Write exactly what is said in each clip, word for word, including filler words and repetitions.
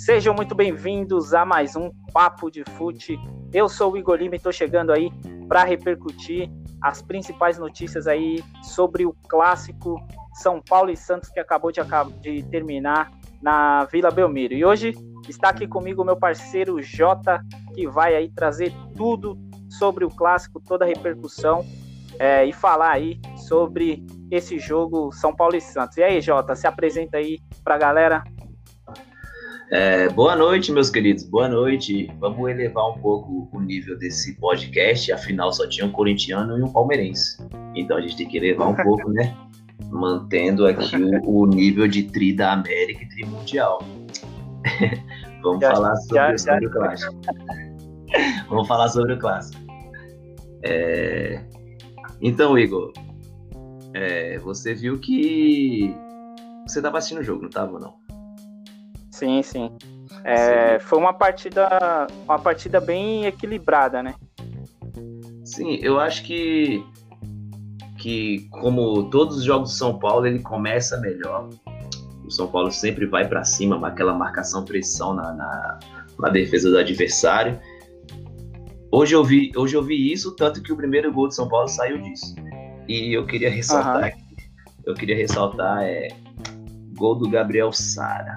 Sejam muito bem-vindos a mais um Papo de Fute. Eu sou o Igor Lima e estou chegando aí para repercutir as principais notícias aí sobre o clássico São Paulo e Santos que acabou de, de terminar na Vila Belmiro. E hoje está aqui comigo o meu parceiro Jota, que vai aí trazer tudo sobre o clássico, toda a repercussão é, e falar aí sobre esse jogo São Paulo e Santos. E aí, Jota, se apresenta aí para a galera. É, boa noite, meus queridos, boa noite. Vamos elevar um pouco o nível desse podcast, afinal só tinha um corintiano e um palmeirense. Então a gente tem que elevar um pouco, né? Mantendo aqui o, o nível de tri da América e tri mundial. Vamos já, falar sobre, já, sobre já. o clássico. Vamos falar sobre o clássico. É... Então, Igor, é, você viu que você estava assistindo o jogo, não estava, não? Sim, sim. É, foi uma partida, uma partida bem equilibrada, né? Sim, eu acho que, que como todos os jogos do São Paulo, ele começa melhor. O São Paulo sempre vai para cima, aquela marcação-pressão na, na, na defesa do adversário. Hoje eu, vi, hoje eu vi isso, tanto que o primeiro gol do São Paulo saiu disso. E eu queria ressaltar, uhum. aqui, eu queria ressaltar é, gol do Gabriel Sara.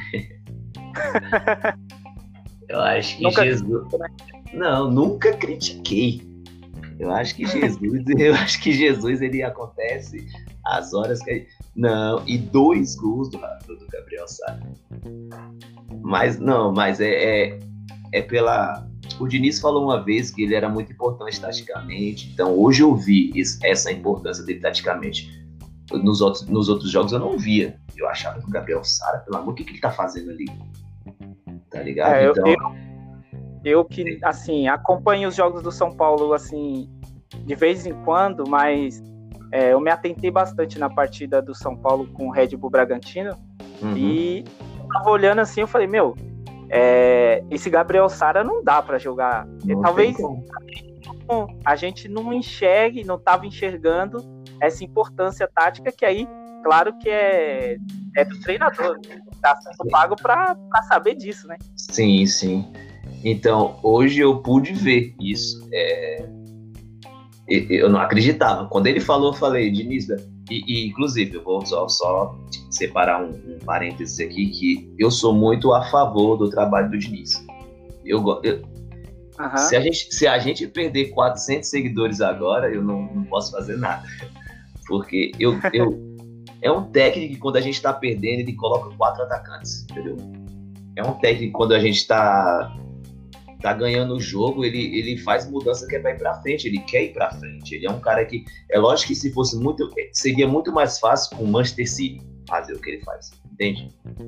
Eu acho que nunca Jesus... Não, nunca critiquei. Eu acho que Jesus, eu acho que Jesus ele acontece às horas que não, e dois gols do, do Gabriel Sara. Mas não, mas é, é é pela o Diniz falou uma vez que ele era muito importante taticamente. Então hoje eu vi essa importância dele taticamente. Nos outros, nos outros jogos eu não via. Eu achava que o Gabriel Sara, pelo amor, o que, que ele tá fazendo ali? Tá ligado? É, então... eu, eu, eu que, assim, acompanho os jogos do São Paulo, assim, de vez em quando, mas é, eu me atentei bastante na partida do São Paulo com o Red Bull Bragantino. Uhum. E eu tava olhando assim, eu falei, meu, é, esse Gabriel Sara não dá pra jogar. E, talvez a gente não enxergue, não tava enxergando essa importância tática que aí, claro que é, é do treinador, tá sendo pago pra, pra saber disso, né? Sim, sim. Então, hoje eu pude ver isso. É... Eu não acreditava. Quando ele falou, eu falei, Diniz, e, e inclusive, eu vou só, só separar um, um parênteses aqui, que eu sou muito a favor do trabalho do Diniz. Eu, eu, uhum. se, a gente, se a gente perder quatrocentos seguidores agora, eu não, não posso fazer nada. Porque eu, eu, é um técnico que quando a gente tá perdendo, ele coloca quatro atacantes, entendeu? É um técnico que quando a gente tá, tá ganhando o jogo, ele, ele faz mudança que é pra ir pra frente, ele quer ir pra frente. Ele é um cara que, é lógico que se fosse muito, seria muito mais fácil com o Manchester City fazer o que ele faz, entende?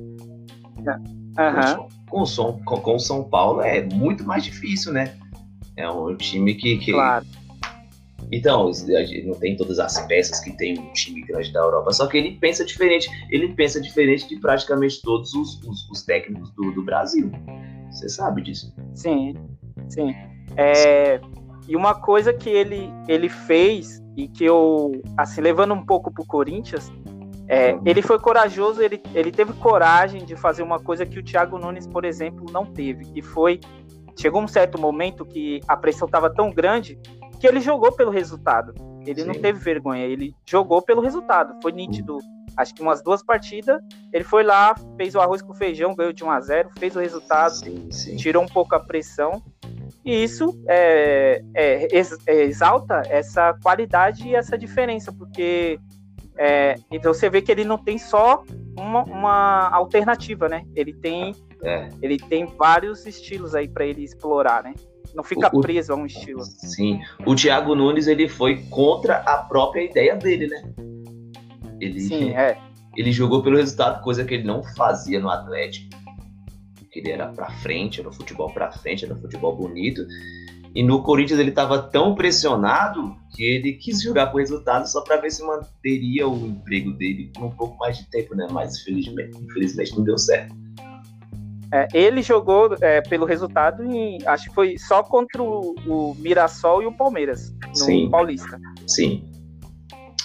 Uhum. Com, com, com, com o São Paulo é muito mais difícil, né? É um time que... que... Claro. Então, não tem todas as peças que tem um time grande da Europa, só que ele pensa diferente. Ele pensa diferente de praticamente todos os, os, os técnicos do, do Brasil. Você sabe disso? Sim, sim. É, e uma coisa que ele, ele fez, e que eu, assim, levando um pouco pro Corinthians, é, uhum. ele foi corajoso, ele, ele teve coragem de fazer uma coisa que o Thiago Nunes, por exemplo, não teve, que foi, chegou um certo momento que a pressão estava tão grande que ele jogou pelo resultado. Ele Sim. não teve vergonha, ele jogou pelo resultado. Foi nítido. Acho que umas duas partidas, ele foi lá, fez o arroz com feijão, ganhou de um a zero, fez o resultado, sim, sim. tirou um pouco a pressão. E isso é, é, é, exalta essa qualidade e essa diferença, porque é, então você vê que ele não tem só uma, uma alternativa, né? Ele tem, é. ele tem vários estilos aí para ele explorar, né? Não fica o, preso a um estilo. Sim. O Thiago Nunes, ele foi contra a própria ideia dele, né? Ele, sim, é. Ele jogou pelo resultado, coisa que ele não fazia no Atlético. Que ele era pra frente, era futebol pra frente, era futebol bonito. E no Corinthians ele tava tão pressionado que ele quis jogar por resultado só pra ver se manteria o emprego dele por um pouco mais de tempo, né? Mas infelizmente, infelizmente não deu certo. É, ele jogou é, pelo resultado em, acho que foi só contra o, o Mirassol e o Palmeiras, no sim, Paulista. Sim.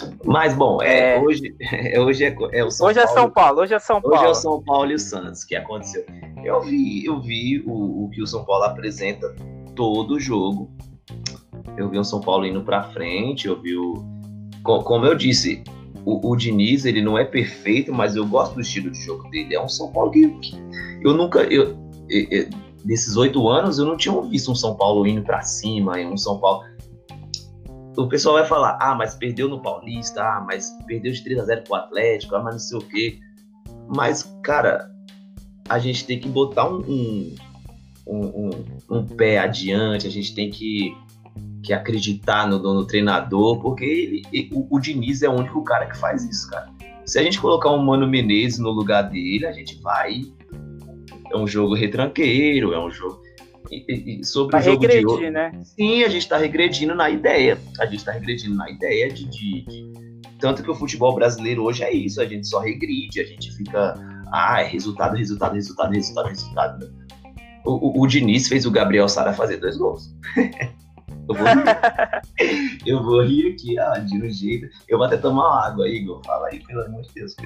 Mas, bom, é, é... hoje, hoje é, é o São hoje Paulo. é São Paulo, hoje é São Paulo. Hoje é o São Paulo e o Santos que aconteceu. Eu vi, eu vi o, o que o São Paulo apresenta todo jogo. Eu vi o São Paulo indo pra frente, eu vi o... Como eu disse, o, o Diniz, ele não é perfeito, mas eu gosto do estilo de jogo dele. É um São Paulo que, que eu nunca... Eu, eu, eu, nesses oito anos, eu não tinha visto um São Paulo indo pra cima, um São Paulo... O pessoal vai falar, ah, mas perdeu no Paulista, ah, mas perdeu de três a zero pro Atlético, ah, mas não sei o quê. Mas, cara, a gente tem que botar um, um, um, um, um pé adiante, a gente tem que, que acreditar no, no treinador, porque ele, ele, o, o Diniz é o único cara que faz isso, cara. Se a gente colocar um Mano Menezes no lugar dele, a gente vai... É um jogo retranqueiro, é um jogo... E, e sobre vai o jogo regredir, de hoje, né? Sim, a gente está regredindo na ideia. A gente está regredindo na ideia de, de, de... Tanto que o futebol brasileiro hoje é isso. A gente só regride, a gente fica... Ah, é resultado, resultado, resultado, resultado, resultado. O, o, o Diniz fez o Gabriel Sara fazer dois gols. eu, vou rir. eu vou rir aqui, ó, de um jeito. Eu vou até tomar uma água, Igor. Fala aí, pelo amor de Deus.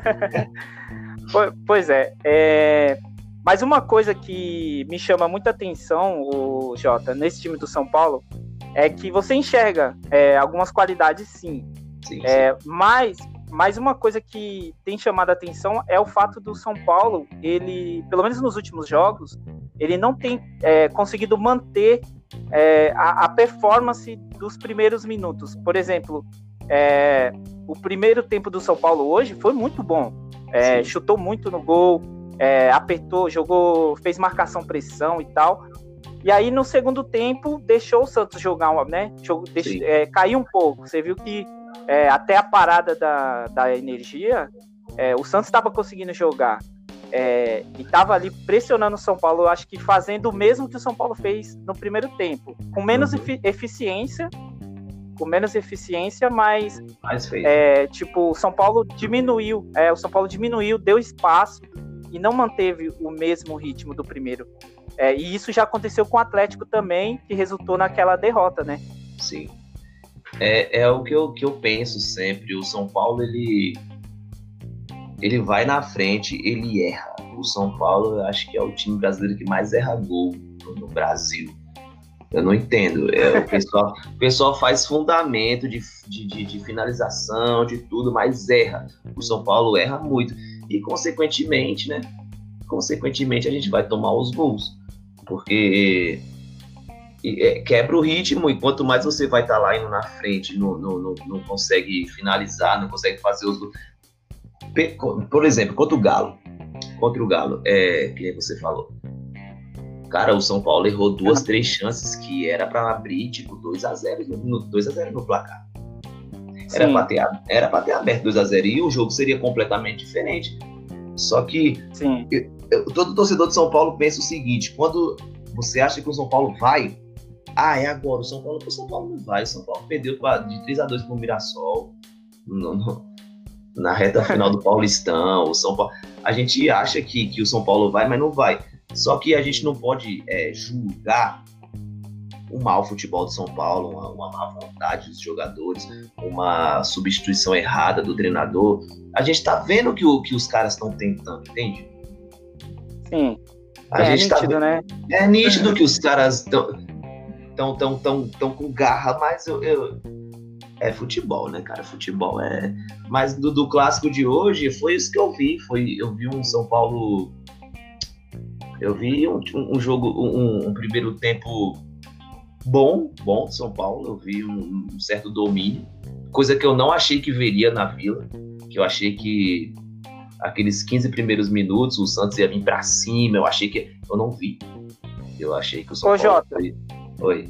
Pois é, é... Mas uma coisa que me chama muita atenção, o Jota, nesse time do São Paulo, é que você enxerga é, algumas qualidades, sim. sim, é, sim. Mas, mas uma coisa que tem chamado a atenção é o fato do São Paulo, ele, pelo menos nos últimos jogos, ele não tem é, conseguido manter é, a, a performance dos primeiros minutos. Por exemplo, é, o primeiro tempo do São Paulo hoje foi muito bom. É, chutou muito no gol, É, apertou, jogou, fez marcação-pressão e tal. E aí, no segundo tempo, deixou o Santos jogar, né? Jogou, deixou, é, caiu um pouco. Você viu que é, até a parada da, da energia, é, o Santos estava conseguindo jogar. É, e estava ali pressionando o São Paulo, eu acho que fazendo o mesmo que o São Paulo fez no primeiro tempo. Com menos uhum. efi- eficiência, com menos eficiência, mas é, tipo, o São Paulo diminuiu, é, o São Paulo diminuiu, deu espaço e não manteve o mesmo ritmo do primeiro. É, e isso já aconteceu com o Atlético também, que resultou naquela derrota, né? Sim. É, é o que eu, que eu penso sempre. O São Paulo, ele, ele vai na frente, ele erra. O São Paulo, eu acho que é o time brasileiro que mais erra gol no, no Brasil. Eu não entendo. É, o, pessoal, o pessoal faz fundamento de, de, de, de finalização, de tudo, mas erra. O São Paulo erra muito. E, consequentemente, né? Consequentemente, a gente vai tomar os gols. Porque é, quebra o ritmo e quanto mais você vai estar tá lá indo na frente, não, não, não, não consegue finalizar, não consegue fazer os gols. Por exemplo, contra o Galo. Contra o Galo, é, que você falou. Cara, o São Paulo errou duas, três chances que era para abrir, tipo, dois a zero no, dois a zero no placar. Era para ter, era pra ter aberto dois a zero e o jogo seria completamente diferente. Só que eu, eu, todo torcedor de São Paulo pensa o seguinte: quando você acha que o São Paulo vai, ah, é agora, o São Paulo, o São Paulo não vai. O São Paulo perdeu pra, de três a dois pro Mirassol no, no, na reta final do Paulistão. O São Paulo, a gente acha que, que o São Paulo vai, mas não vai. Só que a gente não pode é, julgar o mau futebol de São Paulo, uma, uma má vontade dos jogadores, uma substituição errada do treinador. A gente tá vendo que, o, que os caras estão tentando, entende? Sim. A é gente nítido, tá, né? É nítido que os caras estão tão, tão, tão, tão com garra, mas eu, eu, é futebol, né, cara? Futebol é... Mas do, do clássico de hoje, foi isso que eu vi. Foi, eu vi um São Paulo... Eu vi um, um jogo, um, um primeiro tempo... Bom, bom de São Paulo, eu vi um, um certo domínio, coisa que eu não achei que veria na Vila, que eu achei que aqueles quinze primeiros minutos o Santos ia vir pra cima, eu achei que... Eu não vi. Eu achei que o São Ô, Paulo... Jota, foi... Oi.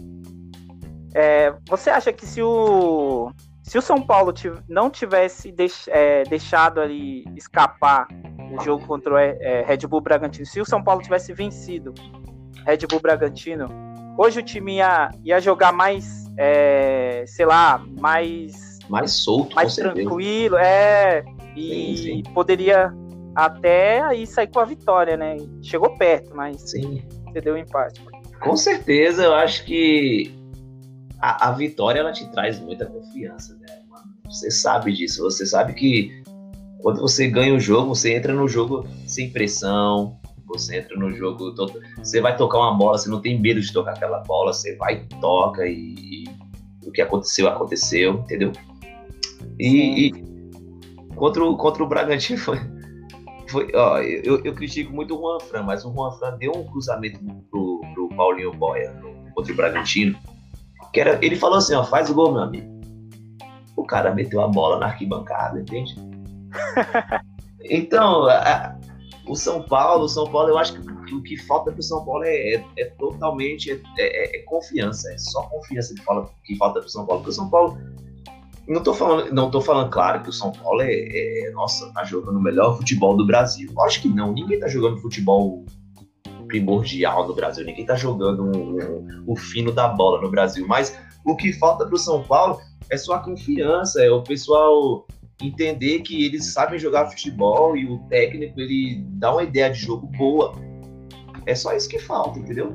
É, você acha que se o, se o São Paulo tiv- não tivesse deix, é, deixado ali escapar o jogo contra o é, Red Bull Bragantino, se o São Paulo tivesse vencido Red Bull Bragantino, hoje o time ia, ia jogar mais, é, sei lá, mais... Mais solto, mais tranquilo, é, e sim, sim. Poderia até aí sair com a vitória, né? Chegou perto, mas sim. Você deu um empate. Com certeza, eu acho que a, a vitória, ela te traz muita confiança, né, mano? Você sabe disso. Você sabe que quando você ganha o jogo, você entra no jogo sem pressão. Você entra no jogo, todo... você vai tocar uma bola, você não tem medo de tocar aquela bola, você vai, toca e, e o que aconteceu, aconteceu, entendeu? E, e contra, o, contra o Bragantino foi, foi ó, eu, eu critico muito o Juan Fran, mas o Juan Fran deu um cruzamento pro, pro Paulinho Boia no, contra o Bragantino, que era, ele falou assim, ó, faz o gol, meu amigo. O cara meteu a bola na arquibancada, entende? Então, a, o São Paulo, o São Paulo, eu acho que o que falta pro São Paulo é, é, é totalmente é, é, é confiança, é só confiança que, fala, que falta pro São Paulo, porque o São Paulo, não tô falando, não tô falando claro que o São Paulo é, é nossa, tá jogando o melhor futebol do Brasil, eu acho que não, ninguém tá jogando futebol primordial no Brasil, ninguém tá jogando um, um, o fino da bola no Brasil, mas o que falta pro São Paulo é só a confiança, é o pessoal entender que eles sabem jogar futebol e o técnico, ele dá uma ideia de jogo boa. É só isso que falta, entendeu?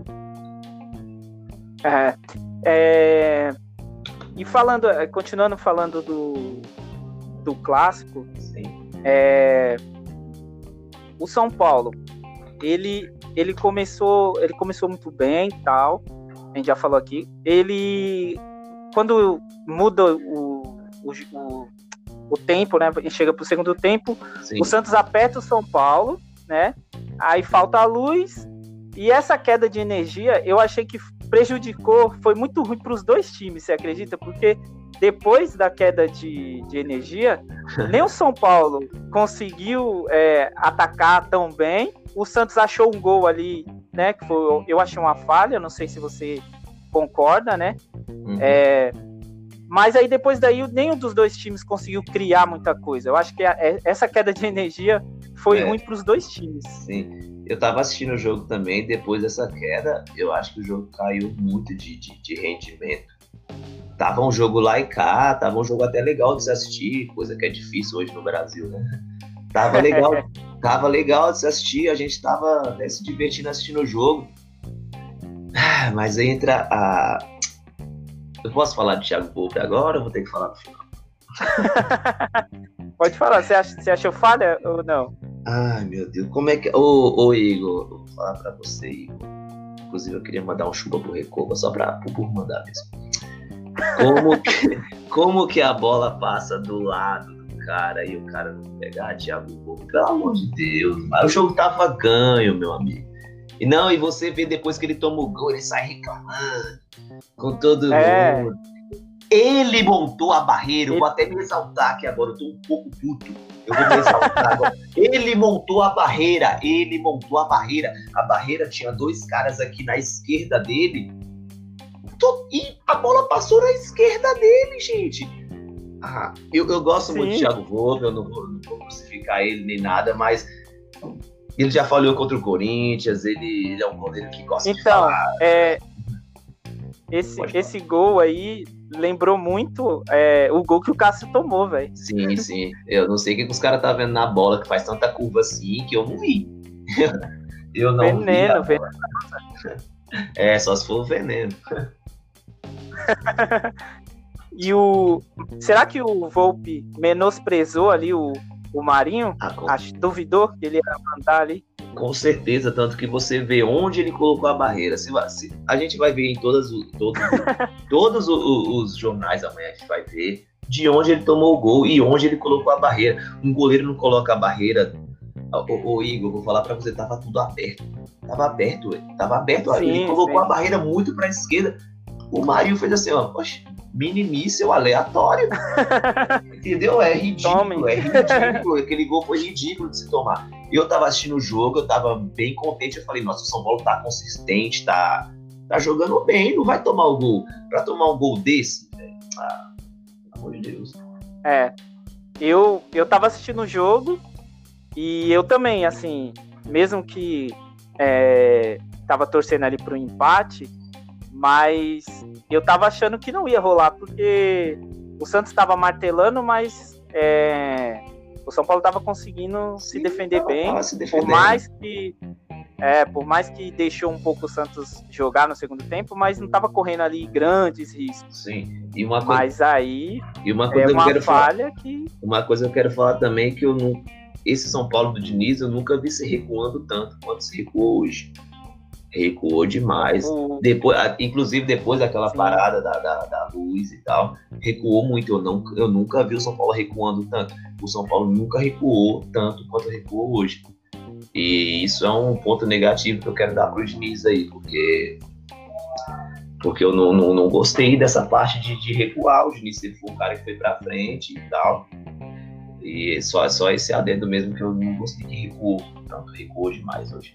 É, é... E falando, continuando falando do, do clássico, é... o São Paulo, ele, ele, começou, ele começou muito bem e tal, a gente já falou aqui, ele, quando muda o, o, o o tempo, né? Chega pro segundo tempo, sim, o Santos aperta o São Paulo, né? Aí falta a luz, e essa queda de energia, eu achei que prejudicou, foi muito ruim para os dois times, você acredita? Porque depois da queda de, de energia, nem o São Paulo conseguiu é, atacar tão bem, o Santos achou um gol ali, né? Que foi, eu achei uma falha, não sei se você concorda, né? Uhum. É, mas aí depois daí nenhum dos dois times conseguiu criar muita coisa. Eu acho que a, essa queda de energia foi é. ruim para os dois times. Sim, eu tava assistindo o jogo também, depois dessa queda, eu acho que o jogo caiu muito de, de, de rendimento. Tava um jogo lá e cá, tava um jogo até legal de se assistir, coisa que é difícil hoje no Brasil, né? Tava legal, tava legal de se assistir, a gente tava até se divertindo assistindo o jogo. Mas aí entra a... Eu posso falar de Thiago Volpe agora ou vou ter que falar no final? Pode falar, você, acha, você achou falha ou não? Ai, meu Deus, como é que... Ô, ô Igor, vou falar pra você, Igor. Inclusive, eu queria mandar um chupa pro Recoba, só pra, por mandar mesmo. Como que, como que a bola passa do lado do cara e o cara não pegar, Thiago Volpe? Pelo amor de Deus, mas o jogo tava ganho, meu amigo. E não, e você vê depois que ele toma o gol, ele sai reclamando com todo é. mundo. Ele montou a barreira, eu vou até me exaltar aqui agora, eu tô um pouco puto. Eu vou me exaltar agora. Ele montou a barreira, ele montou a barreira. A barreira tinha dois caras aqui na esquerda dele. E a bola passou na esquerda dele, gente. Ah, eu, eu gosto Sim. muito do Thiago Volpe, eu não vou, não vou crucificar ele nem nada, mas... Ele já falhou contra o Corinthians, ele, ele é um goleiro que gosta então, de falar. Então, é, esse, esse gol aí lembrou muito é, o gol que o Cássio tomou, velho. Sim, sim. Eu não sei o que os caras tá vendo na bola, que faz tanta curva assim, que eu não vi. Eu não veneno, vi. Veneno, veneno. É, só se for o veneno. E o... Será que o Volpe menosprezou ali o... O Marinho, ah, com... acho, duvidou que ele ia mandar ali. Com certeza, tanto que você vê onde ele colocou a barreira. Se, se, a gente vai ver em todas, todos, todos os, os jornais amanhã, a gente vai ver de onde ele tomou o gol e onde ele colocou a barreira. Um goleiro não coloca a barreira. Ô, ô Igor, vou falar pra você, tava tudo aberto. Tava aberto, tava aberto. Sim, ele colocou sim. a barreira muito pra esquerda. O Marinho fez assim, ó, poxa, mini míssel aleatório. Entendeu? É ridículo, Tome. é ridículo. Aquele gol foi ridículo de se tomar. Eu tava assistindo o jogo, eu tava bem contente. Eu falei, nossa, o São Paulo tá consistente, tá, tá jogando bem, não vai tomar o gol. Pra tomar um gol desse, velho, ah, pelo amor de Deus. É, eu, eu tava assistindo o jogo e eu também, assim, mesmo que é, tava torcendo ali pro empate, mas eu tava achando que não ia rolar, porque o Santos tava martelando, mas é, o São Paulo tava conseguindo Sim, se defender tava, bem, tava se por mais que É, por mais que deixou um pouco o Santos jogar no segundo tempo, mas não estava correndo ali grandes riscos. Sim. E uma coisa, mas aí e uma coisa é uma eu quero falha falar, que... Uma coisa que eu quero falar também é que eu não, esse São Paulo do Diniz eu nunca vi se recuando tanto quanto se recuou hoje. Recuou demais. O... Depois, inclusive depois daquela Sim. parada da, da, da luz e tal, recuou muito. Eu, não, eu nunca vi o São Paulo recuando tanto. O São Paulo nunca recuou tanto quanto recuou hoje. E isso é um ponto negativo que eu quero dar pro Diniz aí, porque, porque eu não, não, não gostei dessa parte de, de recuar. O Diniz sempre foi um cara que foi pra frente e tal. E só, só esse adendo mesmo que eu não gostei que recuou. Tanto recuou demais hoje.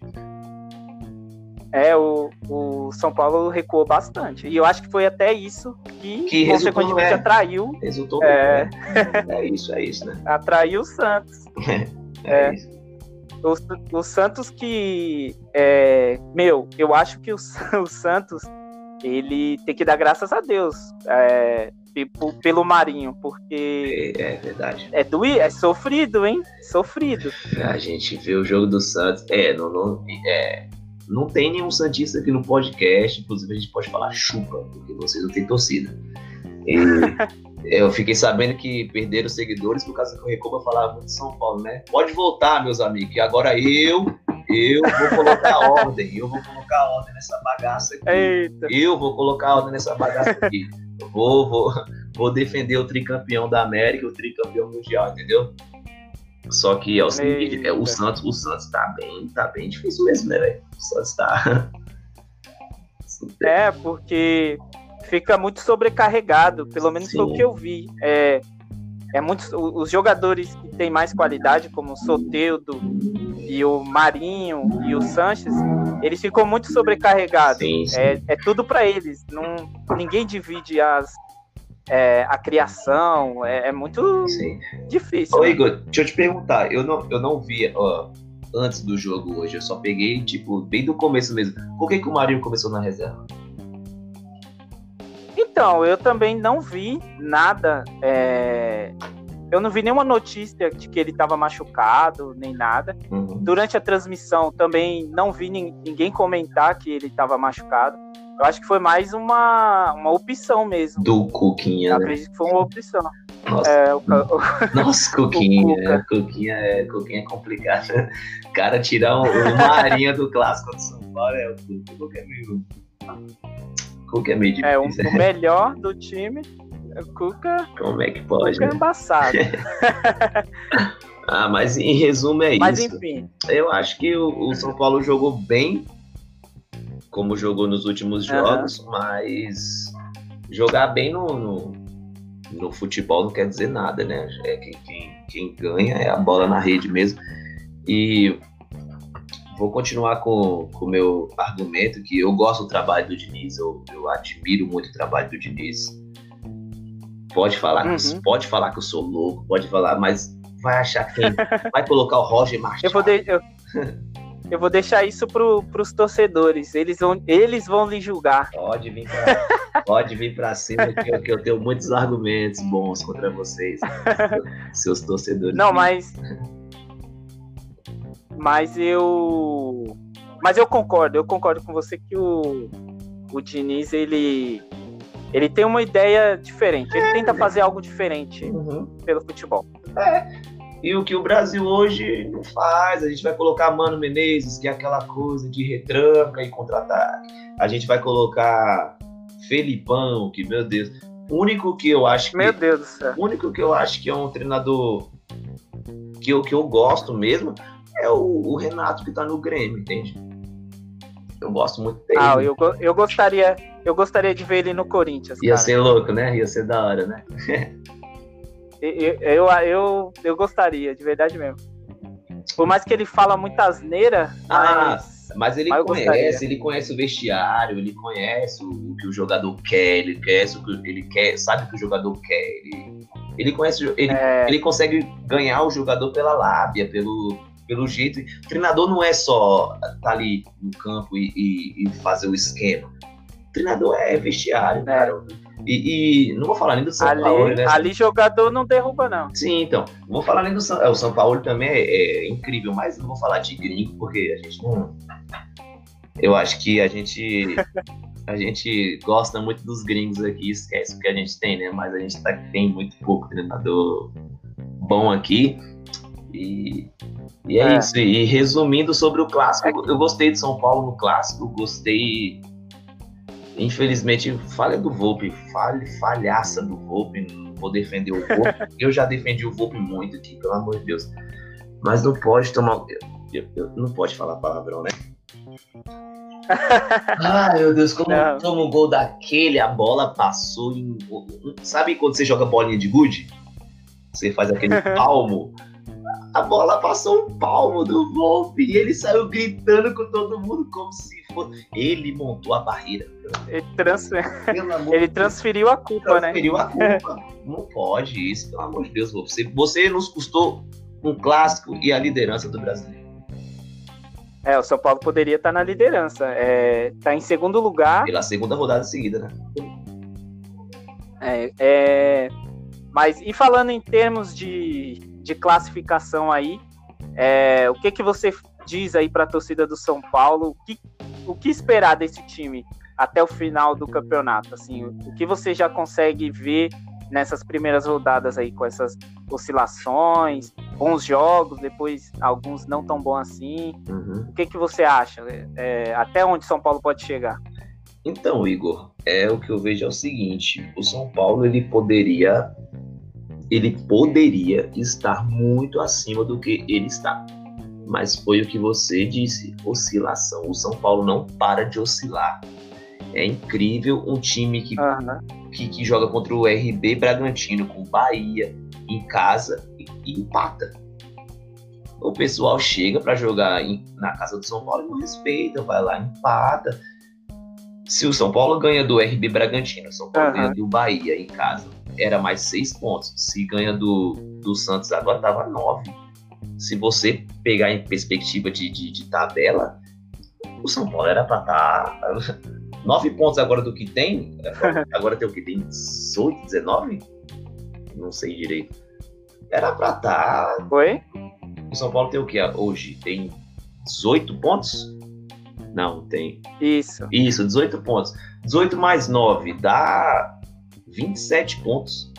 É, o, o São Paulo recuou bastante. E eu acho que foi até isso que, que consequentemente, é. atraiu. Resultou é... é isso, é isso, né? Atraiu o Santos. É, é, é. isso. O, o Santos que... É, meu, eu acho que o, o Santos, ele tem que dar graças a Deus é, pelo Marinho, porque... É, é verdade. É, doí, é sofrido, hein? Sofrido. A gente vê o jogo do Santos... É, não... não é... Não tem nenhum santista aqui no podcast, inclusive a gente pode falar chupa, porque vocês não têm torcida. E eu fiquei sabendo que perderam seguidores por causa que o Recoba falava muito de São Paulo, né? Pode voltar, meus amigos, que agora eu, eu vou colocar ordem, eu vou colocar ordem nessa bagaça aqui. Eita. Eu vou colocar ordem nessa bagaça aqui. Eu vou, vou, vou defender o tricampeão da América, o tricampeão mundial, entendeu? Só que é o seguinte, é, o Santos, o Santos tá bem, tá bem difícil mesmo, né, velho? O Santos tá... É, porque fica muito sobrecarregado, pelo menos Sim. foi o que eu vi. É, é muito, os jogadores que têm mais qualidade, como o Soteldo e o Marinho e o Sanches, eles ficam muito sobrecarregados. Sim, sim. É, é tudo para eles. Não, ninguém divide as... É, a criação é, é muito Sim. difícil. Ô, né? Igor, deixa eu te perguntar, eu não, eu não vi ó, antes do jogo hoje, eu só peguei, tipo, bem do começo mesmo. Por que, que o Marinho começou na reserva? Então, eu também não vi nada, é... eu não vi nenhuma notícia de que ele estava machucado, nem nada. Uhum. Durante a transmissão também não vi ninguém comentar que ele estava machucado. Eu acho que foi mais uma, uma opção mesmo. Do Cuquinha, Eu né? acredito que foi uma opção. Nossa, é, o, o, Nossa Cuquinha, é, Cuquinha, é, Cuquinha é complicado. Cara, tirar o, o Marinho do clássico do São Paulo é o Cuca é meio... Cuca é meio difícil. É, o, o melhor do time, o Cuca... Como é que pode? Cuca né? é embaçado. Ah, mas em resumo é mas, isso. Mas enfim. Eu acho que o, o São Paulo jogou bem, como jogou nos últimos jogos, uhum. mas jogar bem no, no, no futebol não quer dizer nada, né? É quem, quem, quem ganha é a bola na rede mesmo. E vou continuar com o meu argumento, que eu gosto do trabalho do Diniz, eu, eu admiro muito o trabalho do Diniz. Pode falar, uhum. que, pode falar que eu sou louco, pode falar, mas vai achar que tem, vai colocar o Roger Machado. Eu vou de, eu... Eu vou deixar isso pro, pros torcedores. Eles vão, eles vão lhe julgar. Pode vir pra, pode vir pra cima, que eu, que eu tenho muitos argumentos bons contra vocês, seus torcedores. Não, mas... Mas eu... Mas eu concordo. Eu concordo com você que o, o Diniz, ele... Ele tem uma ideia diferente. Ele é, tenta fazer algo diferente uhum. pelo futebol. É. E o que o Brasil hoje não faz, a gente vai colocar Mano Menezes, que é aquela coisa de retranca e contra-ataque. A gente vai colocar Felipão, que, meu Deus, o único que eu acho que... Meu Deus do céu. O único que eu acho que é um treinador que eu, que eu gosto mesmo é o, o Renato, que tá no Grêmio, entende? Eu gosto muito dele. Ah, eu, eu, gostaria, eu gostaria de ver ele no Corinthians, Ia cara. ser louco, né? Ia ser da hora, né? Eu, eu, eu, eu gostaria, de verdade mesmo. Por mais que ele fala muita asneira, ah, mas, mas ele mas conhece, ele conhece o vestiário, ele conhece o, o que o jogador quer, ele conhece o que ele quer, sabe o que o jogador quer, ele, ele conhece, ele, é... ele consegue ganhar o jogador pela lábia, pelo, pelo jeito. O treinador não é só estar tá ali no campo e, e, e fazer o esquema. O treinador é vestiário, é. cara. E, e não vou falar nem do São ali, Paulo, né? Ali jogador não derruba, não. Sim, então. Não vou falar nem do São, o São Paulo também é, é incrível, mas não vou falar de gringo, porque a gente não, Eu acho que a gente a gente gosta muito dos gringos aqui, esquece o que a gente tem, né? Mas a gente tá, tem muito pouco treinador bom aqui. E, e é, é isso. E resumindo sobre o clássico, eu gostei de São Paulo no clássico, gostei. Infelizmente, falha do Volpi, falha, falhaça do Volpi, não vou defender o Volpi. Eu já defendi o Volpi muito aqui, pelo amor de Deus. Mas não pode tomar. Eu, eu, não pode falar palavrão, né? Ai, meu Deus, como toma um gol daquele, a bola passou em. Sabe quando você joga bolinha de gude? Você faz aquele palmo. A bola passou um palmo do Volpi e ele saiu gritando com todo mundo como se fosse. Ele montou a barreira. Ele, transfer... ele transferiu a culpa, transferiu né? Transferiu a culpa. Não pode isso, pelo amor de Deus, Volpi. Você, você nos custou um clássico e a liderança do brasileiro. É, o São Paulo poderia estar na liderança. É, tá em segundo lugar. Pela segunda rodada seguida, né? É, é... Mas, e falando em termos de, de classificação aí, é, o que, que você diz aí para a torcida do São Paulo? O que, o que esperar desse time até o final do campeonato? Assim, o que você já consegue ver nessas primeiras rodadas aí, com essas oscilações, bons jogos, depois alguns não tão bons assim? Uhum. O que, que você acha? É, até onde São Paulo pode chegar? Então, Igor, é, o que eu vejo é o seguinte, o São Paulo ele poderia, ele poderia estar muito acima do que ele está, mas foi o que você disse, oscilação. O São Paulo não para de oscilar. É incrível um time que, uhum. que, que joga contra o R B Bragantino, com o Bahia, em casa, e, e empata. O pessoal chega para jogar em, na casa do São Paulo e não respeita, vai lá, empata. Se o São Paulo ganha do R B Bragantino, o São Paulo uhum. ganha do Bahia em casa, era mais seis pontos. Se ganha do, do Santos agora, tava nove. Se você pegar em perspectiva de, de, de tabela, o São Paulo era para estar tá, nove pontos agora do que tem. Agora tem o que? Tem dezoito, dezenove? Não sei direito. Era para estar. Tá... Oi? O São Paulo tem o que hoje? Tem dezoito pontos? Não, tem. Isso. Isso, dezoito pontos. dezoito mais nove dá vinte e sete pontos.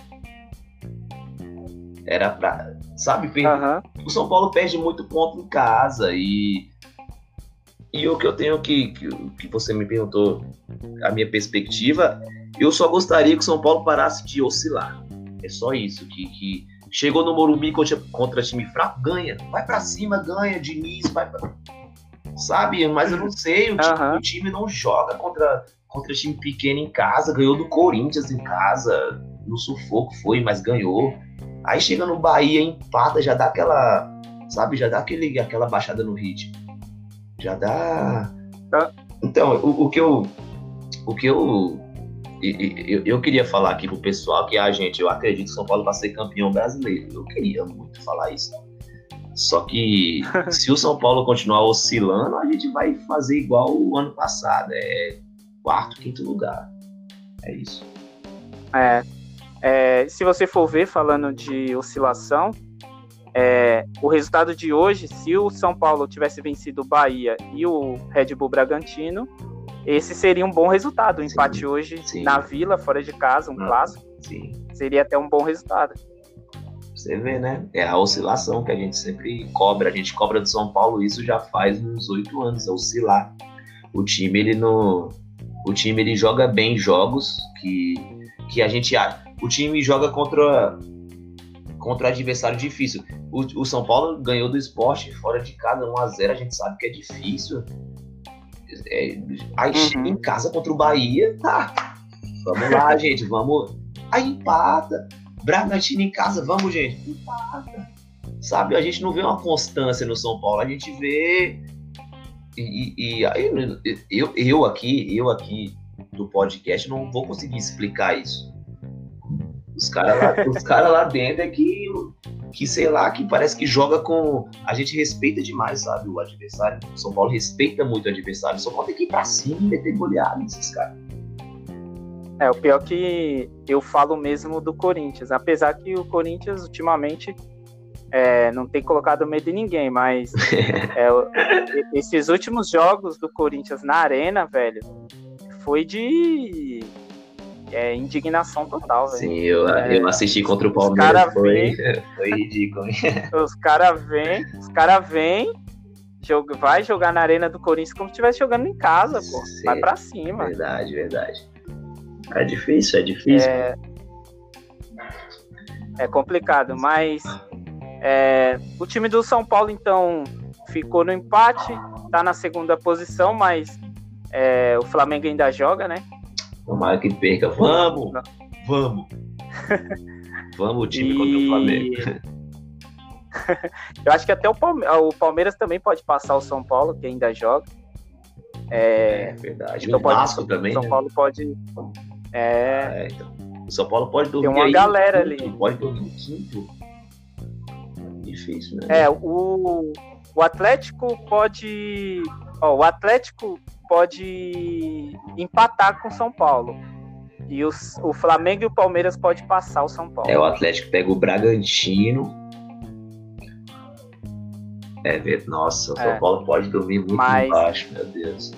Era pra. Sabe, uhum. O São Paulo perde muito ponto em casa. E. E o que eu tenho que. Que, que você me perguntou, a minha perspectiva, eu só gostaria que o São Paulo parasse de oscilar. É só isso. Que, que chegou no Morumbi contra, contra time fraco, ganha. Vai pra cima, ganha. Diniz, vai pra. Sabe, mas eu não sei, o time, uhum. o time não joga contra, contra time pequeno em casa, ganhou do Corinthians em casa, no sufoco foi, mas ganhou. Aí chega no Bahia, empata, já dá aquela, sabe, já dá aquele, aquela baixada no ritmo. Já dá... Então, o, o que eu... O que eu, eu... Eu queria falar aqui pro pessoal que, ah, gente, eu acredito que o São Paulo vai ser campeão brasileiro. Eu queria muito falar isso. Só que se o São Paulo continuar oscilando, a gente vai fazer igual o ano passado. É quarto, quinto lugar. É isso. É, é, se você for ver, falando de oscilação, é, o resultado de hoje, se o São Paulo tivesse vencido o Bahia e o Red Bull Bragantino, esse seria um bom resultado. O empate sim, hoje sim. na Vila, fora de casa, um ah, clássico, sim. seria até um bom resultado. Você vê, né? É a oscilação que a gente sempre cobra. A gente cobra do São Paulo isso já faz uns oito anos, a oscilar. O time, ele não... O time, ele joga bem jogos que, que a gente acha. O time joga contra, contra adversário difícil. O, o São Paulo ganhou do Sport fora de casa, um a zero. A gente sabe que é difícil. É, aí chega em casa contra o Bahia. Tá, vamos lá, gente. Vamos... Aí empata. Bragantino em casa, vamos, gente. Empata. Sabe, a gente não vê uma constância no São Paulo, a gente vê. E, e, e aí, eu, eu aqui, eu aqui do podcast não vou conseguir explicar isso. Os caras lá, os cara lá dentro é que, que, sei lá, que parece que joga com. A gente respeita demais, sabe, o adversário. O São Paulo respeita muito o adversário. O São Paulo tem que ir pra cima e meter goleada nesses caras. É, o pior que eu falo mesmo do Corinthians, apesar que o Corinthians ultimamente é, não tem colocado medo em ninguém, mas é, esses últimos jogos do Corinthians na Arena, velho, foi de é, indignação total, velho. Sim, eu, é, eu assisti contra o Palmeiras, foi, vem, foi ridículo. Os caras vêm, os caras vêm, joga, vai jogar na Arena do Corinthians como se estivesse jogando em casa, pô. Sim, vai pra cima. Verdade, verdade. É difícil, é difícil. É, é complicado, mas é, o time do São Paulo, então, ficou no empate, tá na segunda posição, mas é, o Flamengo ainda joga, né? Tomara que perca. Vamos! Não. Vamos! Vamos o time e... contra o Flamengo. Eu acho que até o Palmeiras, o Palmeiras também pode passar o São Paulo, que ainda joga. É, é verdade. Então o pode, Vasco também. O São né? Paulo pode. É... Ah, é, então. O São Paulo pode dormir. Tem uma aí galera quinto, ali. Pode dormir no quinto. Difícil, né? É, o, o Atlético pode. Ó, o Atlético pode empatar com o São Paulo. E os, o Flamengo e o Palmeiras pode passar o São Paulo. É, o Atlético pega o Bragantino. É, ver, nossa, o São é. Paulo pode dormir muito Mas... embaixo, meu Deus.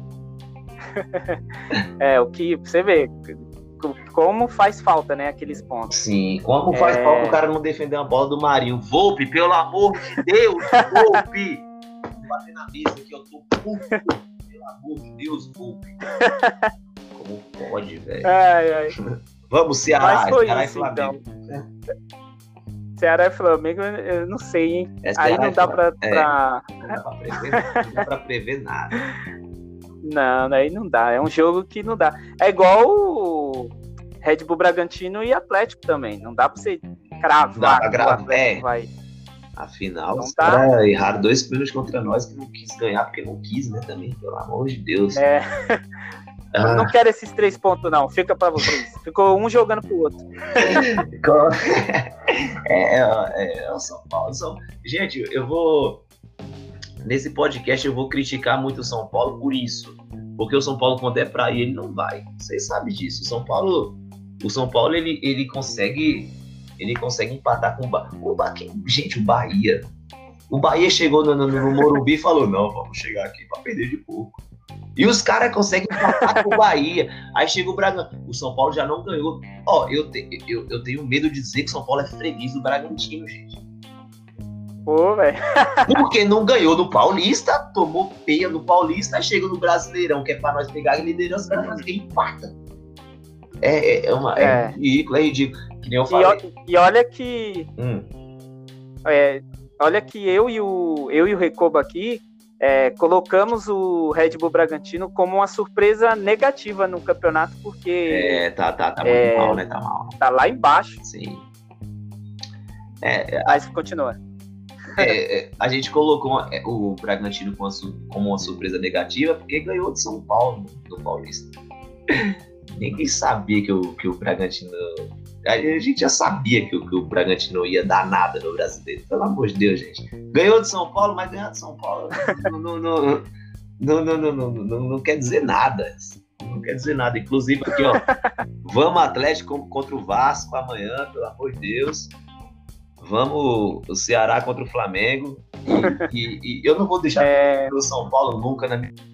É, o que você vê, como faz falta, né, aqueles pontos. Sim, como faz é... falta o cara não defender uma bola do Marinho. Volpe, pelo amor de Deus, Volpe! Vou bater na mesa que eu tô puto. Pelo amor de Deus, Volpe. Como pode, velho? Ai, ai. Vamos, Ceará, Ceará isso, e Flamengo. Então. Ceará e Flamengo, eu não sei, hein? É, Aí não dá pra... É, pra... Não dá pra prever, não dá pra prever nada. Não, aí não dá. É um jogo que não dá. É igual o Red Bull Bragantino e Atlético também. Não dá pra você cravar. Dá pra gravar, é. Vai. Afinal, não os tá. caras erraram dois pênaltis contra nós que não quis ganhar porque não quis, né, também. Pelo amor de Deus. É... Ah. Não quero esses três pontos, não. Fica pra vocês. Ficou um jogando pro outro. é, é, é o São Paulo. São... Gente, eu vou... Nesse podcast eu vou criticar muito o São Paulo por isso. Porque o São Paulo, quando é pra ir, ele não vai. Vocês sabem disso. O São Paulo, o São Paulo ele, ele consegue ele consegue empatar com o Bahia. O Bahia. Gente, o Bahia. O Bahia chegou no, no, no Morumbi e falou: não, vamos chegar aqui pra perder de pouco. E os caras conseguem empatar com o Bahia. Aí chega o Bragantino. O São Paulo já não ganhou. Ó, eu, te, eu, eu tenho medo de dizer que o São Paulo é freguês do Bragantino, gente. Pô, velho. Porque não ganhou no Paulista, tomou peia no Paulista, aí chega no Brasileirão, que é pra nós pegar a liderança, pra nós quem empata. É, é, uma, é. é ridículo, é ridículo. Que nem eu falei. E, e olha que. Hum. É, olha que eu e o, eu e o Recoba aqui. É, colocamos o Red Bull Bragantino como uma surpresa negativa no campeonato, porque... É, tá, tá, tá muito é, mal, né? Tá mal. Tá lá embaixo. Sim. É, é, Mas continua. É, a gente colocou o Bragantino como uma, como uma surpresa negativa porque ganhou de São Paulo no Paulista. Ninguém sabia que o, que o Bragantino... A gente já sabia que o, que o Bragantino ia dar nada no Brasileiro. Pelo amor de Deus, gente. Ganhou de São Paulo, mas ganhar de São Paulo não, não, não, não, não, não, não, não, não quer dizer nada. Não quer dizer nada. Inclusive aqui, ó. Vamos Atlético contra o Vasco amanhã, pelo amor de Deus. Vamos o Ceará contra o Flamengo. E, e, e eu não vou deixar é... o São Paulo nunca na minha...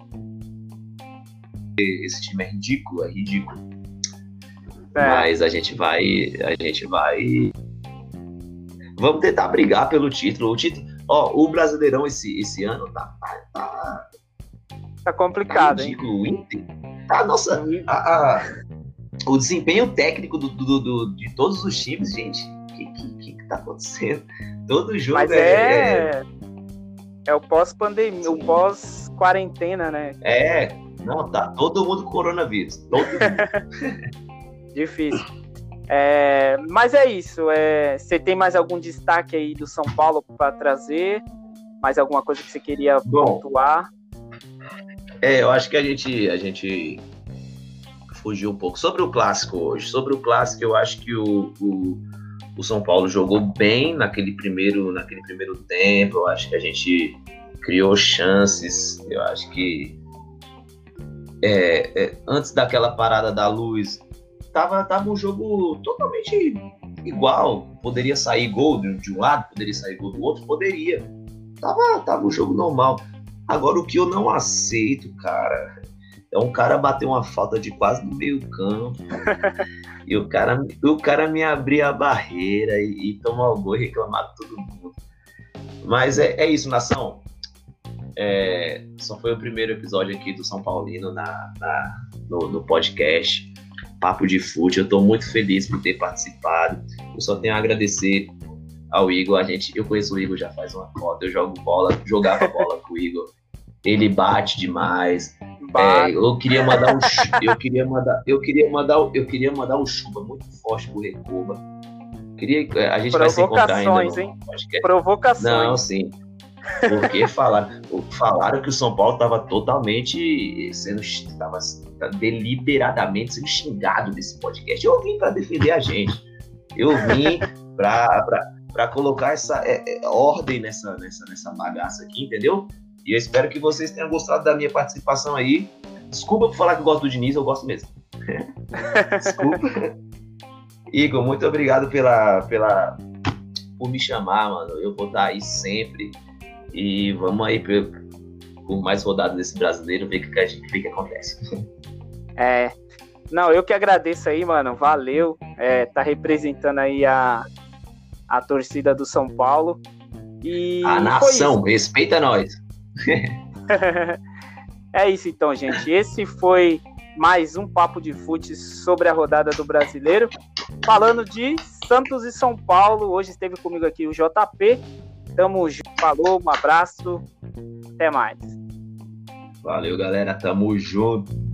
Esse time é ridículo, é ridículo. É. Mas a gente vai, a gente vai, vamos tentar brigar pelo título. O título, ó, o Brasileirão esse, esse ano tá, tá, tá, tá complicado, tá ridículo, hein? Tá, nossa, a, a, o desempenho técnico do, do, do, de todos os times, gente, o que, que, que tá acontecendo? Todo jogo Mas é, é, é o pós-pandemia, o pós-quarentena, né? É, não, tá todo mundo com coronavírus, todo mundo. Difícil. É, mas é isso. É, você tem mais algum destaque aí do São Paulo para trazer? Mais alguma coisa que você queria Bom, pontuar? É, eu acho que a gente, a gente fugiu um pouco. Sobre o Clássico hoje. Sobre o Clássico, eu acho que o, o, o São Paulo jogou bem naquele primeiro, naquele primeiro tempo. Eu acho que a gente criou chances. Eu acho que é, é, antes daquela parada da luz... Tava, tava um jogo totalmente igual. Poderia sair gol de um lado, poderia sair gol do outro, poderia. Tava, tava um jogo normal. Agora, o que eu não aceito, cara, é um cara bater uma falta de quase no meio campo e o cara, o cara me abrir a barreira e, e tomar o gol e reclamar de todo mundo. Mas é, é isso, nação. É, só foi o primeiro episódio aqui do São Paulino na, na, no, no podcast Papo de Fute. Eu tô muito feliz por ter participado. Eu só tenho a agradecer ao Igor. A gente, eu conheço o Igor já faz uma cota. Eu jogo bola, jogava bola com o Igor. Ele bate demais. É, eu queria mandar um, eu queria mandar, eu queria mandar, eu queria mandar um chuva muito forte pro Recoba. Queria, a gente vai se encontrar ainda no, hein? Provocações. Não, sim. Porque falaram, falaram que o São Paulo estava totalmente sendo, estava deliberadamente sendo xingado nesse podcast. Eu vim para defender a gente. Eu vim para colocar essa é, é, ordem nessa, nessa, nessa bagaça aqui, entendeu? E eu espero que vocês tenham gostado da minha participação aí. Desculpa por falar que eu gosto do Diniz, eu gosto mesmo. Desculpa. Igor, muito obrigado pela, pela, por me chamar, mano. Eu vou estar aí sempre. E vamos aí por, por mais rodadas desse brasileiro, ver o que, a gente, ver o que acontece. É. Não, eu que agradeço aí, mano. Valeu. É, tá representando aí a, a torcida do São Paulo. E a nação, respeita nós. É isso então, gente. Esse foi mais um Papo de Fute sobre a rodada do Brasileiro. Falando de Santos e São Paulo. Hoje esteve comigo aqui o J P. Tamo junto. Falou, um abraço. Até mais. Valeu, galera. Tamo junto.